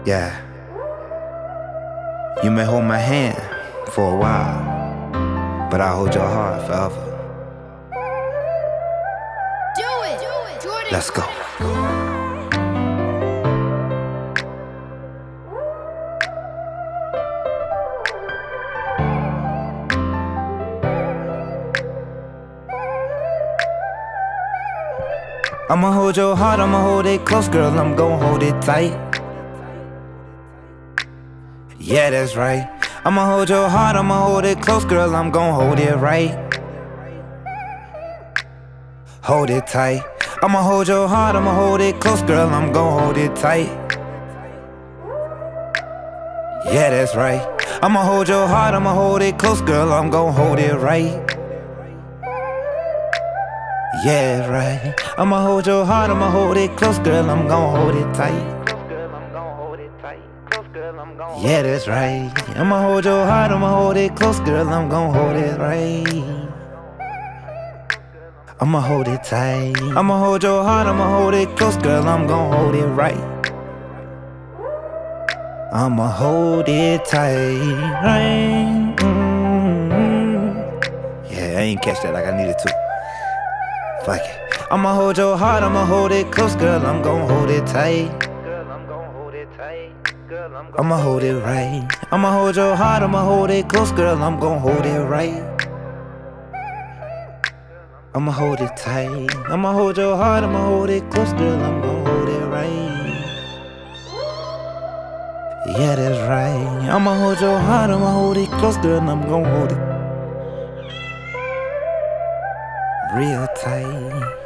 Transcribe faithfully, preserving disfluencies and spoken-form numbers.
Yeah. You may hold my hand for a while, but I'll hold your heart forever. Do it, do it, Jordan. Let's go. I'ma hold your heart, I'ma hold it close, girl, I'm gon' hold it tight. Yeah, that's right. I'ma hold your heart, I'ma hold it close, girl, I'm gon' hold it right. Hold it tight. I'ma hold your heart, I'ma hold it close, girl, I'm gon' hold it tight. Yeah, that's right. I'ma hold your heart, I'ma hold it close, girl, I'm gon' hold it right. Yeah, right. I'ma hold your heart, I'ma hold it close, girl, I'm gon' hold it tight. Yeah, that's right. I'ma hold your heart, I'ma hold it close, girl, I'm gon' hold it right. I'ma hold it tight. I'ma hold your heart, I'ma hold it close, girl, I'm gon' hold it right. I'ma hold it tight, right? Mm-hmm. Yeah, I ain't catch that like I needed to. Fuck it. I'ma hold your heart, I'ma hold it close, girl, I'm gon' hold it tight. I'ma hold it right. I'ma hold your heart, I'ma hold it close, girl, I'm gon' hold it right. I'ma hold it tight. I'ma hold your heart, I'ma hold it close, girl, I'm gon' hold it right. Yeah, that's right. I'ma hold your heart, I'ma hold it close, girl, I'm gon' hold it real tight.